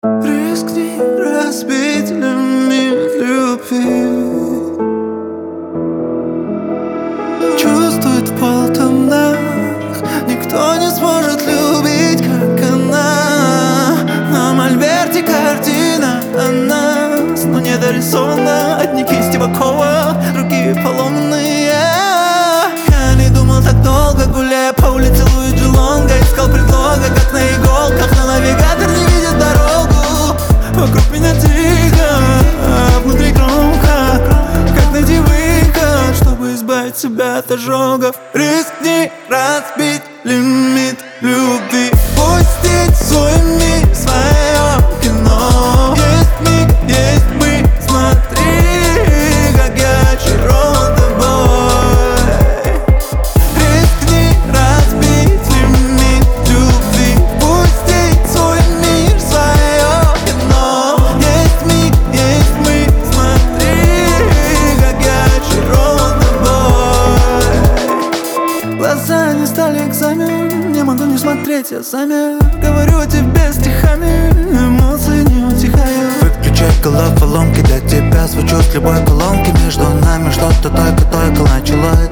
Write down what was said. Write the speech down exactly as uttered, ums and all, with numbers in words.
Рискни разбить лимит любви. Чувствует в полтонах, никто не сможет любить, как она. На мольберте картина о нас, но недорисована. Одни кисти Бакова, другие поломанные. Я не думал так долго, гуляя по улице Луиджи Лонга. Искал предлога, как на иголках, но навигатор не видит дорогу. Вокруг меня тихо, а внутри громко. Как найти выход, чтобы избавить себя от ожогов? Рискни разбить лимит любви. Пустить в свой мир свое кино. Есть миг, есть мы, смотри, как я очарован тобой. Рискни разбить лимит любви. Пустить в свой мир свое кино. Есть миг, есть мы, смотри, как я очарован тобой. Глаза не стали экзамен, не могу не смотреть, я замер. Говорю тебе стихами, эмоции не утихают. Выключай головоломки, для тебя звучу с любой колонки. Между нами что-то только-только началось.